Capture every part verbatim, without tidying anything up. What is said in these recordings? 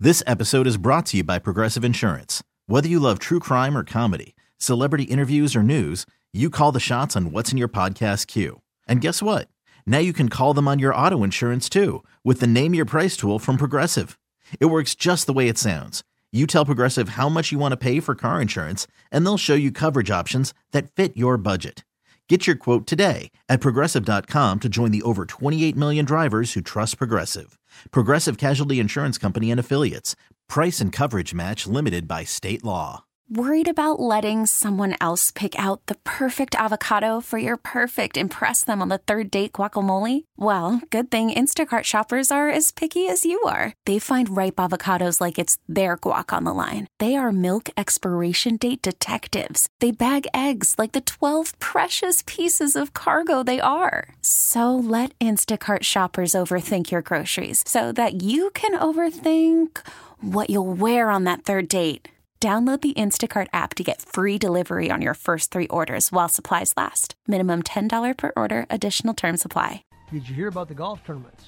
This episode is brought to you by Progressive Insurance. Whether you love true crime or comedy, celebrity interviews or news, you call the shots on what's in your podcast queue. And guess what? Now you can call them on your auto insurance too with the Name Your Price tool from Progressive. It works just the way it sounds. You tell Progressive how much you want to pay for car insurance, and they'll show you coverage options that fit your budget. Get your quote today at Progressive dot com to join the over twenty-eight million drivers who trust Progressive. Progressive Casualty Insurance Company and Affiliates. Price and coverage match limited by state law. Worried about letting someone else pick out the perfect avocado for your perfect impress them on the third date guacamole? Well, good thing Instacart shoppers are as picky as you are. They find ripe avocados like it's their guac on the line. They are milk expiration date detectives. They bag eggs like the twelve precious pieces of cargo they are. So let Instacart shoppers overthink your groceries so that you can overthink what you'll wear on that third date. Download the Instacart app to get free delivery on your first three orders while supplies last. Minimum ten dollars per order. Additional terms apply. Did you hear about the golf tournaments?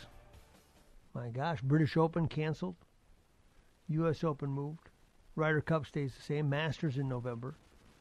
My gosh, British Open canceled. U S Open moved. Ryder Cup stays the same. Masters in November.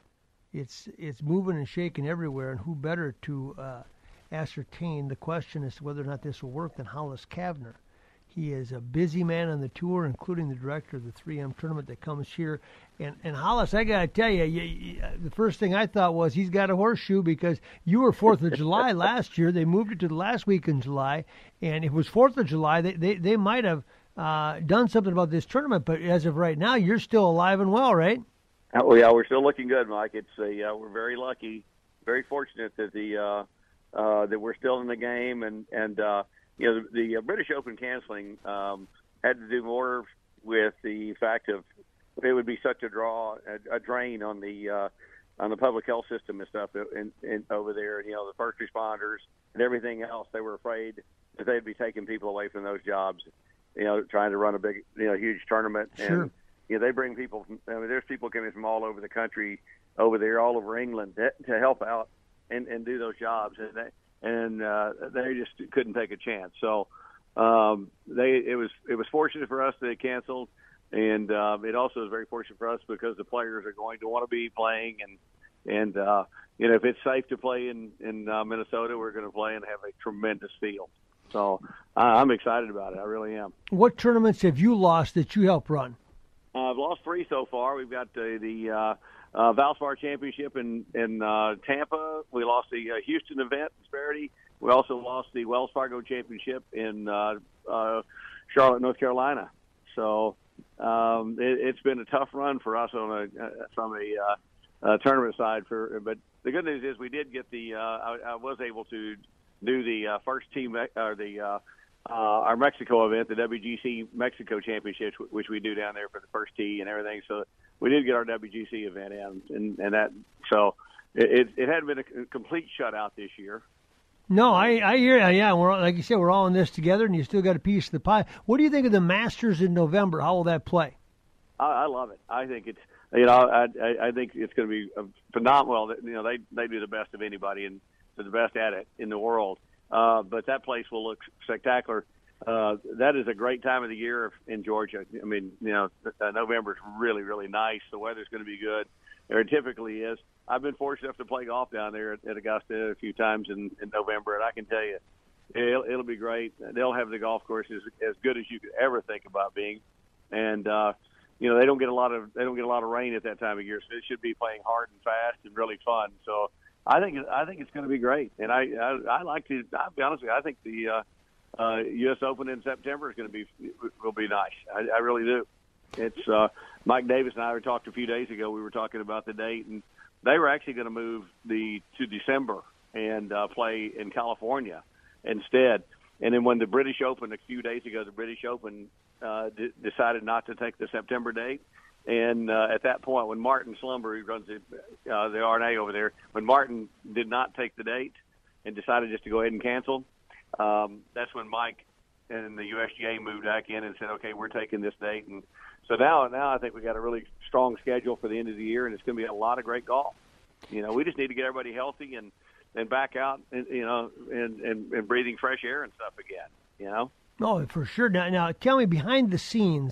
It's it's moving and shaking everywhere, and who better to uh, ascertain the question as to whether or not this will work than Hollis Cavner. He is a busy man on the tour, including the director of the three M tournament that comes here. And, and Hollis, I got to tell you, you, you, the first thing I thought was he's got a horseshoe because you were fourth of July last year. They moved it to the last week in July. And if it was fourth of July, they, they, they might have uh, done something about this tournament. But as of right now, you're still alive and well, right? Oh, yeah, we're still looking good, Mike. It's a, uh, we're very lucky, very fortunate that the uh, uh, that we're still in the game. And, and uh, you know, the, the uh, British Open canceling um, had to do more with the fact of it would be such a draw, a, a drain on the uh, on the public health system and stuff in, in, over there. You know, the first responders and everything else. They were afraid that they'd be taking people away from those jobs. You know, trying to run a big, you know, huge tournament. Sure. And you know, they bring people. From, I mean, there's people coming from all over the country, over there, all over England, to, to help out and, and do those jobs. And they, and uh, they just couldn't take a chance. So um, they it was it was fortunate for us that they canceled, and uh, it also was very fortunate for us because the players are going to want to be playing, and and uh, you know, if it's safe to play in in uh, Minnesota, we're going to play and have a tremendous field. So uh, I'm excited about it. I really am. What tournaments have you lost that you helped run? Uh, I've lost three so far. We've got the the uh, uh, Valspar Championship in in uh, Tampa. We lost the uh, Houston event, Disparity. We also lost the Wells Fargo Championship in uh, uh, Charlotte, North Carolina. So um, it, it's been a tough run for us on a uh, from a uh, uh, tournament side. For but the good news is we did get the. Uh, I, I was able to do the uh, first team or the. Uh, Uh, our Mexico event, the W G C Mexico Championships, which we do down there for the first tee and everything. So we did get our W G C event in, and, and that. So it, it hadn't been a complete shutout this year. No, I, I hear you. Yeah, we're like you said, we're all in this together, and you still got a piece of the pie. What do you think of the Masters in November? How will that play? I, I love it. I think it's you know I I, I think it's going to be a phenomenal. You know they they do the best of anybody and they're the best at it in the world. Uh, but that place will look spectacular. Uh, that is a great time of the year in Georgia. I mean, you know, uh, November is really, really nice. The weather's going to be good. Or it typically is. I've been fortunate enough to play golf down there at, at Augusta a few times in, in November, and I can tell you, it'll, it'll be great. They'll have the golf course as, as good as you could ever think about being. And, uh, you know, they don't get a lot of they don't get a lot of rain at that time of year, so it should be playing hard and fast and really fun. So I think I think it's going to be great, and I I, I like to. I'll be honest with you. I think the uh, uh, U S Open in September is going to be will be nice. I, I really do. It's uh, Mike Davis and I were talked a few days ago. We were talking about the date, and they were actually going to move the to December and uh, play in California instead. And then when the British Open a few days ago, the British Open uh, d- decided not to take the September date. And uh, at that point, when Martin Slumber, who runs the, uh, the R N A over there, when Martin did not take the date and decided just to go ahead and cancel, um, that's when Mike and the U S G A moved back in and said, okay, we're taking this date. And so now, now I think we got a really strong schedule for the end of the year, and it's going to be a lot of great golf. You know, we just need to get everybody healthy and, and back out, and, you know, and, and, and breathing fresh air and stuff again, you know? Oh, for sure. Now, now, tell me, behind the scenes,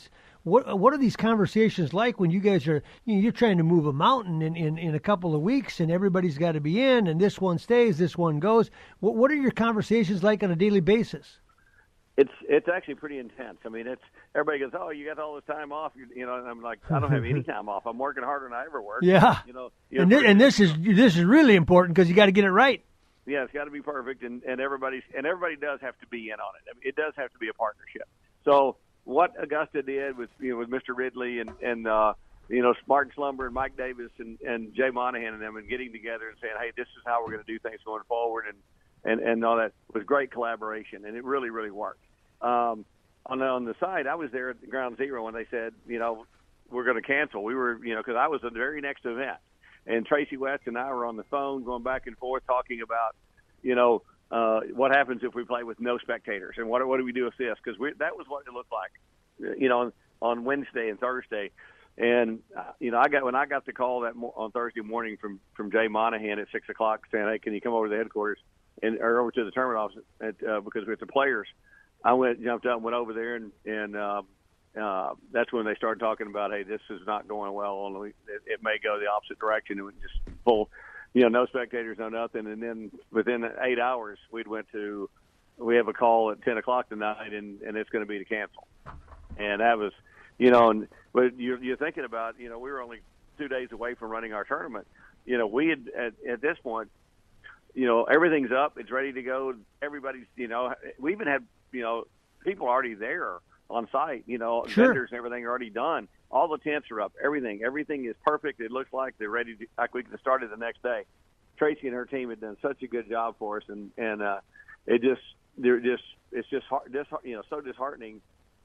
What what are these conversations like when you guys are you know, you're trying to move a mountain in, in, in a couple of weeks and everybody's got to be in and this one stays, this one goes. What what are your conversations like on a daily basis? It's it's actually pretty intense. I mean, it's everybody goes, oh, you got all this time off, you, you know. And I'm like, I don't have any time off. I'm working harder than I ever worked. Yeah, you know. And this, and this is this is really important because you got to get it right. Yeah, it's got to be perfect, and, and everybody's and everybody does have to be in on it. I mean, it does have to be a partnership. So what Augusta did with you know with Mister Ridley and and uh, you know Martin Slumber and Mike Davis and, and Jay Monahan and them and getting together and saying, hey, this is how we're going to do things going forward, and, and, and all that was great collaboration, and it really really worked. Um, on the on the side, I was there at the ground zero when they said, you know, we're going to cancel. We were you know because I was at the very next event. And Tracy West and I were on the phone going back and forth talking about, you know, uh, what happens if we play with no spectators and what what do we do with this? Because that was what it looked like, you know, on, on Wednesday and Thursday. And, uh, you know, I got when I got the call that mo- on Thursday morning from, from Jay Monahan at six o'clock saying, hey, can you come over to the headquarters and or over to the tournament office at, uh, because with the players, I went, jumped up and went over there and, and uh, Uh, that's when they started talking about, hey, this is not going well. Only it, it may go the opposite direction. And we just full, you know, no spectators, no nothing. And then within eight hours, we'd went to, we have a call at ten o'clock tonight, and, and it's going to be to cancel. And that was, you know, and but you're, you're thinking about, you know, we were only two days away from running our tournament. You know, we had at, at this point, you know, everything's up, it's ready to go. Everybody's, you know, we even had, you know, people already there on site, you know, sure. vendors and everything are already done. All the tents are up. Everything, everything is perfect. It looks like they're ready to, like we can start it the next day. Tracy and her team had done such a good job for us, and and uh, it just they're just it's just hard, dis, you know, so disheartening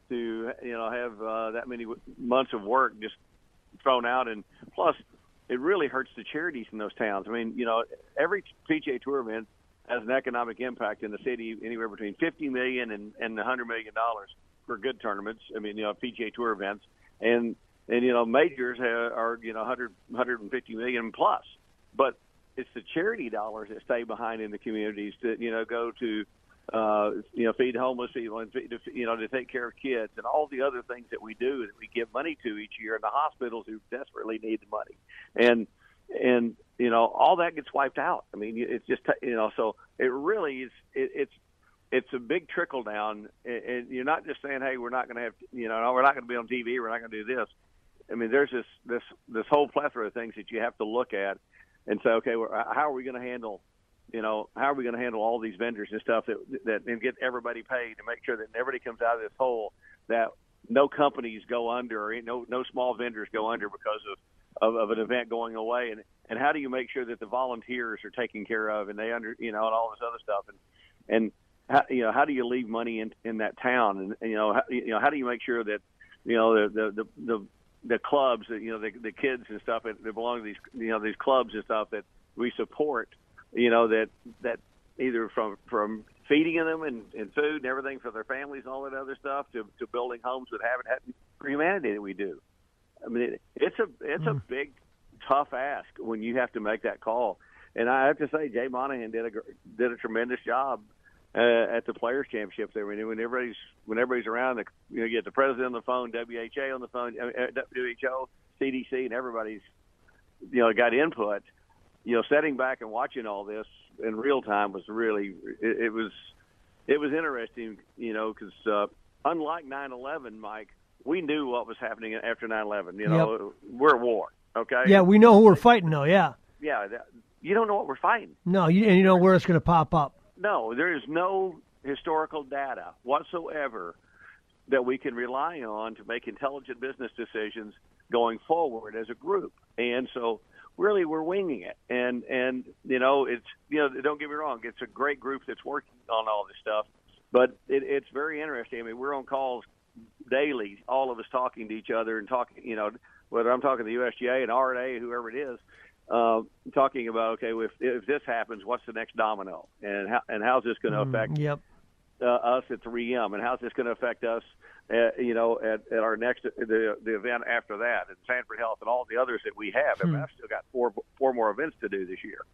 to you know have uh, that many months of work just thrown out, and plus it really hurts the charities in those towns. I mean, you know, every P G A Tour event has an economic impact in the city anywhere between fifty million and and a hundred million dollars. For good tournaments, I mean, you know, P G A Tour events, and and you know, majors have, are you know, one hundred, one hundred fifty million plus. But it's the charity dollars that stay behind in the communities to you know go to, uh, you know, feed homeless people and feed, you know to take care of kids and all the other things that we do that we give money to each year, and the hospitals who desperately need the money, and and you know all that gets wiped out. I mean, it's just you know, so it really is. It, it's It's a big trickle down, and you're not just saying, "Hey, we're not going to have, you know, we're not going to be on T V, we're not going to do this." I mean, there's this this this whole plethora of things that you have to look at and say, "Okay, well, how are we going to handle, you know, how are we going to handle all these vendors and stuff that that and get everybody paid and make sure that everybody comes out of this hole, that no companies go under, or no no small vendors go under because of of, of an event going away, and and how do you make sure that the volunteers are taken care of and they under, you know, and all this other stuff, and and How, you know, how do you leave money in in that town, and, and you know, how, you know, how do you make sure that, you know, the the the the, the clubs, that, you know, the the kids and stuff that, that belong to these, you know, these clubs and stuff that we support, you know, that that either from from feeding them and, and food and everything for their families and all that other stuff to, to building homes with habitat for humanity that we do. I mean, it, it's a it's mm. a big, tough ask when you have to make that call, and I have to say, Jay Monahan did a did a tremendous job. Uh, at the Players Championship there, when, when everybody's when everybody's around, the, you know, you get the president on the phone, W H A on the phone, uh, W H O, C D C, and everybody's, you know, got input. You know, sitting back and watching all this in real time was really it, it was it was interesting. You know, because uh, unlike nine eleven, Mike, we knew what was happening after nine eleven. You know, yep. We're at war. Okay. Yeah, we know who we're fighting, though. Yeah. Yeah, that, you don't know what we're fighting. No, you, and you know where it's going to pop up. No, there is no historical data whatsoever that we can rely on to make intelligent business decisions going forward as a group. And so really we're winging it. And, and you know, it's, you know, don't get me wrong, it's a great group that's working on all this stuff. But it, it's very interesting. I mean, we're on calls daily, all of us talking to each other and talking, you know, whether I'm talking to the U S G A and R and A, whoever it is, Uh, talking about, okay, if, if this happens, what's the next domino, and how and how's this going to affect mm, yep. uh, us at three M, and how's this going to affect us, at, you know, at, at our next the the event after that, and Sanford Health, and all the others that we have. Hmm. I mean, I've still got four four more events to do this year,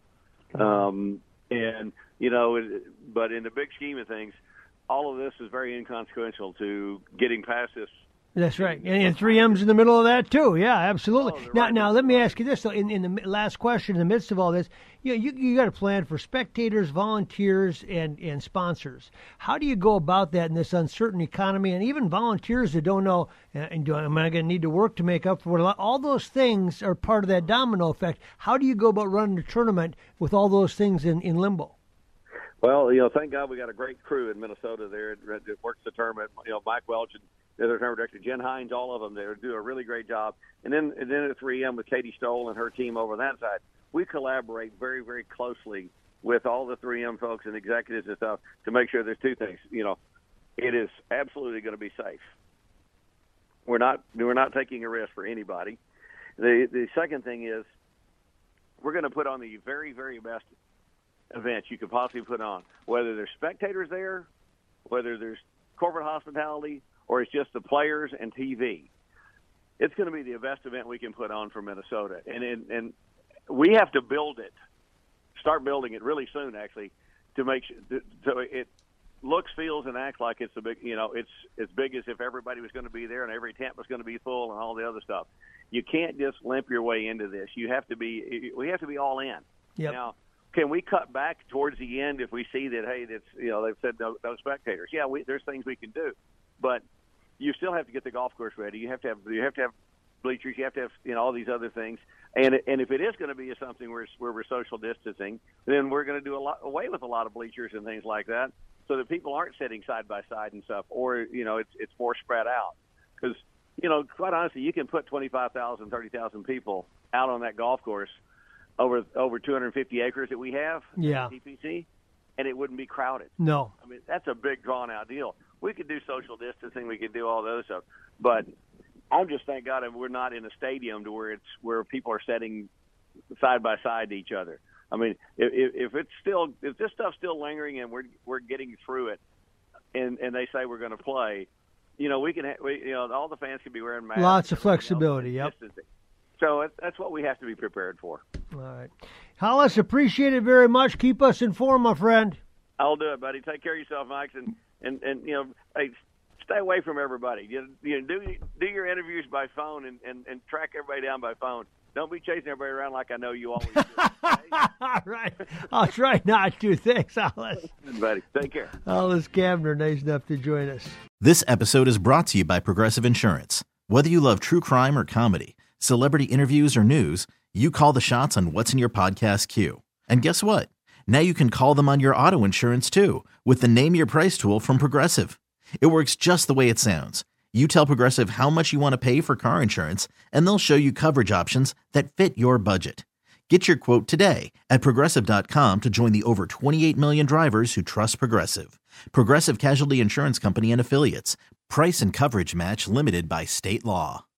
um, and you know, but in the big scheme of things, all of this is very inconsequential to getting past this That's right. And, and three M's in the middle of that, too. Yeah, absolutely. Oh, now, right. now let me ask you this. So in, in the last question, in the midst of all this, you know, you, you got a plan for spectators, volunteers, and, and sponsors. How do you go about that in this uncertain economy? And even volunteers that don't know, and do, am I going to need to work to make up for it? All those things are part of that domino effect. How do you go about running a tournament with all those things in, in limbo? Well, you know, thank God we got a great crew in Minnesota there that works the tournament. You know, Mike Welch and the other tournament director, Jen Hines, all of them, they do a really great job. And then, and then at three M with Katie Stoll and her team over that side, we collaborate very, very closely with all the three M folks and executives and stuff to make sure there's two things. You know, it is absolutely going to be safe. We're not we're not taking a risk for anybody. The the second thing is we're going to put on the very, very best events you could possibly put on, whether there's spectators there, whether there's corporate hospitality, or it's just the players and T V. It's going to be the best event we can put on for Minnesota, and and, and we have to build it, start building it really soon, actually, to make sure, so it looks, feels, and acts like it's a big, you know, it's as big as if everybody was going to be there and every tent was going to be full and all the other stuff. You can't just limp your way into this. You have to be, we have to be all in. Yep. Now, can we cut back towards the end if we see that, hey, that's, you know, they've said no, no spectators? Yeah, we, there's things we can do, but you still have to get the golf course ready. You have to have you have to have bleachers. You have to have, you know, all these other things. And and if it is going to be something where where we're social distancing, then we're going to do a lot away with a lot of bleachers and things like that, so that people aren't sitting side by side and stuff, or you know, it's it's more spread out. Because you know, quite honestly, you can put twenty-five thousand, thirty thousand people out on that golf course over over two hundred fifty acres that we have, yeah, T P C, and it wouldn't be crowded. No, I mean that's a big drawn out deal. We could do social distancing, we could do all those stuff, but I'm just thank God we're not in a stadium to where it's where people are sitting side by side to each other. I mean, if, if it's still if this stuff's still lingering and we're we're getting through it, and and they say we're going to play, you know, we can ha- we, you know all the fans can be wearing masks. Lots of flexibility. Yep. So that's what we have to be prepared for. All right, Hollis, appreciate it very much. Keep us informed, my friend. I'll do it, buddy. Take care of yourself, Mike, and and, and you know, hey, stay away from everybody. You, you know, do do your interviews by phone and, and, and track everybody down by phone. Don't be chasing everybody around like I know you always do. Okay? All right. I'll try not to. Thanks, Hollis. Buddy, take care. Hollis Kamner, nice enough to join us. This episode is brought to you by Progressive Insurance. Whether you love true crime or comedy, celebrity interviews or news, you call the shots on what's in your podcast queue. And guess what? Now you can call them on your auto insurance too with the Name Your Price tool from Progressive. It works just the way it sounds. You tell Progressive how much you want to pay for car insurance, and they'll show you coverage options that fit your budget. Get your quote today at Progressive dot com to join the over twenty-eight million drivers who trust Progressive. Progressive Casualty Insurance Company and Affiliates. Price and coverage match limited by state law.